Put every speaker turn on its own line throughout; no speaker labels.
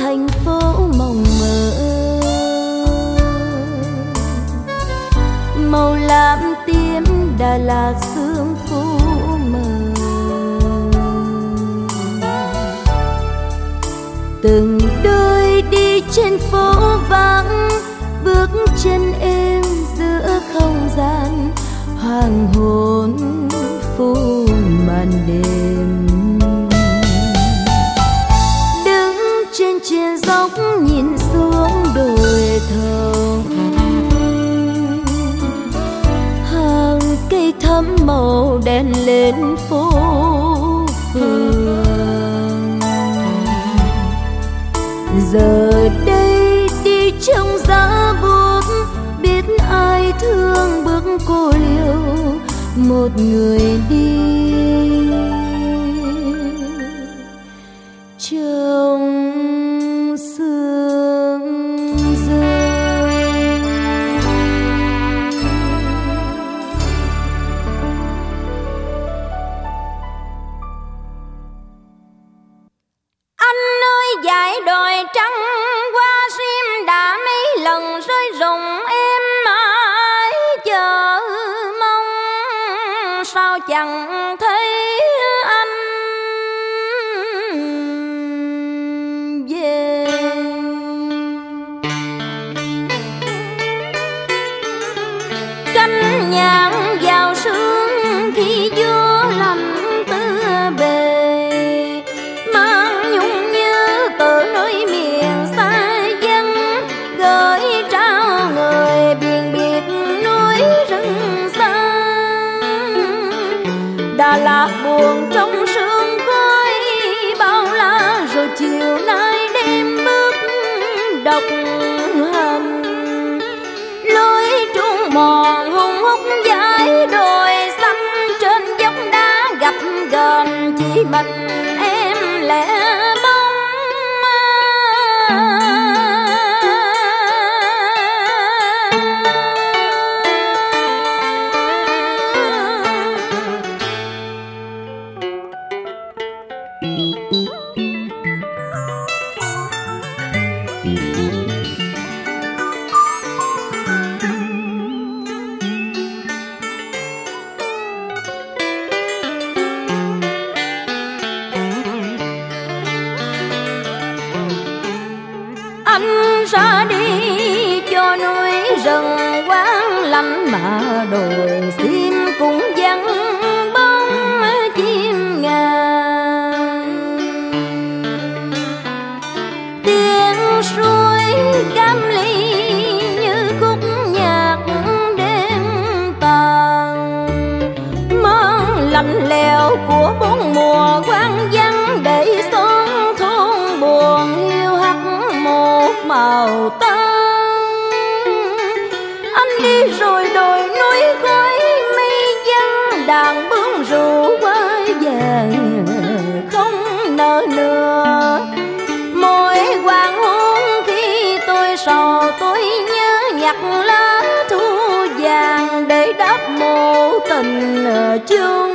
thành phố mộng mơ. Màu lam tím Đà Lạt sương phủ mờ, từng đôi đi trên phố vắng, bước chân êm giữa không gian hoàng hôn phủ màn đêm. Đứng trên triền dốc nhìn xuống đồi thầu, hàng cây thắm màu đèn lên phố phường. Giờ đây đi trong giá buốt, biết ai thương bước cô liêu một người đi trong sương rơi.
Anh ơi dải đồi trắng qua sim đã mấy lần rơi rụng, em mãi chờ mong sao chẳng thấy anh về. Canh nhang vào sương khi gió lạnh tư bề, mang nhung nhớ từ nơi miền xa dân, gửi trao người biển biệt núi rừng xa. Đà Lạt buồn trong sương khói bao la, rồi chiều nay đêm bước độc hành, lối trung mòn hung hút dải đồi xanh, trên dốc đá gặp gờm chỉ mình em lẻ bóng. Anh ra đi cho núi rừng quán lạnh, mà đồi sim cũng vắng bóng chim ngàn. Tiếng suối cam ly như khúc nhạc đêm tàn, món lạnh lẽo của bốn mùa quang vắng để xóm thôn buồn hiu hắt một màu tang. Anh đi rồi đồi núi khói mây vắng, đàn bướm ru qua vàng không nở nửa. Mỗi hoàng hôn khi tôi sầu tôi nhớ nhặt lá thu vàng để đáp mộ tình chung.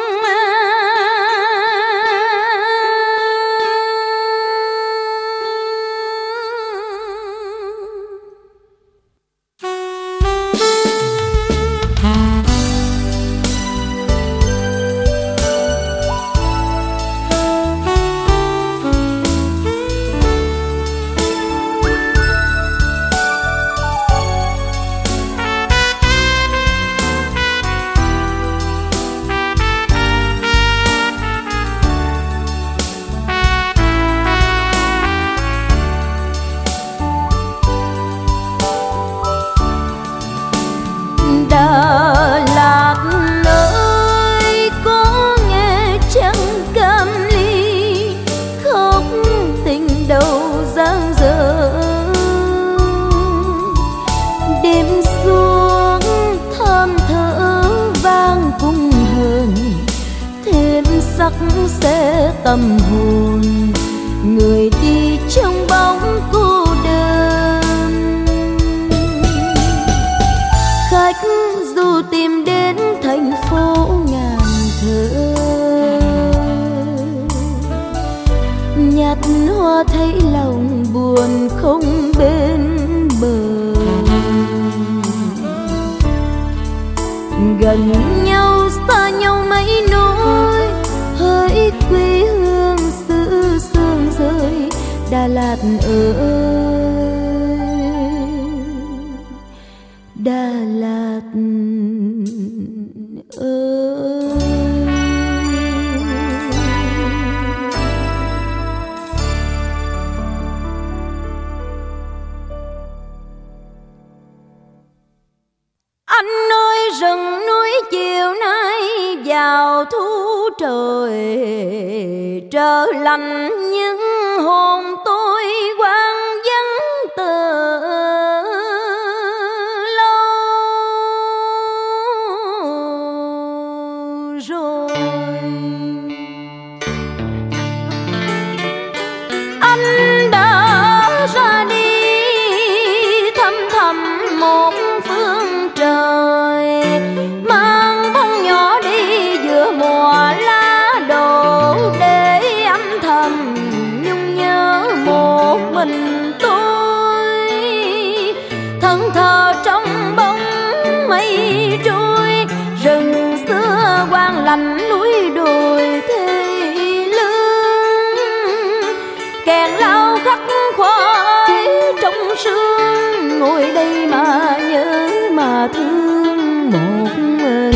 Đà Lạt ơi, có nghe chăng cam ly khóc tình đầu giang dở. Đêm xuống than thở vang cung hờn, thêm sắc sẽ tâm hồn người đi trong bóng cô đơn. Khách du tìm đến thành phố ngàn thơ, nhặt hoa thấy lòng buồn không bên bờ. Gần nhau xa nhau mấy nỗi, hỡi quê hương xứ sương rơi Đà Lạt ơi, Đà Lạt ơi.
Anh ơi rừng núi chiều nay vào thu trời, trở lạnh những hồn tôi quang vắng từ lâu rồi. Anh đã ra đi thăm thầm một phương trời, mang bóng nhỏ đi giữa mùa lá đổ, để âm thầm nhung nhớ một mình tôi. Thân thờ trong bóng mây trôi, rừng xưa quang lạnh núi đồi thê lương. Kèn lao khắc khoải trong sương, ngồi đây mà nhớ mà thương một người.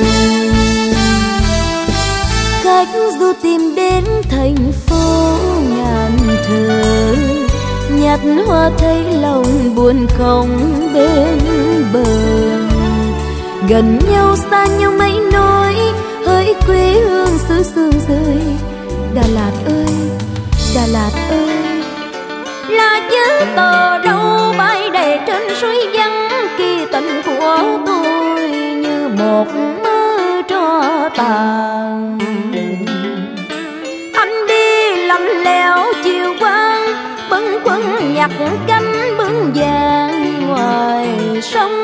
Khách du tìm đến thành phố ngàn thờ, nhặt hoa thấy lòng buồn không bên bờ. Gần nhau xa nhau mấy nỗi, hỡi quê hương xứ sương rơi Đà Lạt ơi, Đà Lạt ơi.
Là chữ tờ đâu bay đầy trên suối vắng, kỳ tình của tôi như một mơ tro tàn. Anh đi lầm lẽo chiều quang, bâng khuâng nhặt cánh bướm vàng ngoài sông.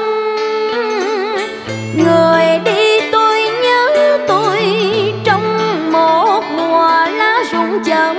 Người đi tôi nhớ tôi trong một mùa lá rụng chợt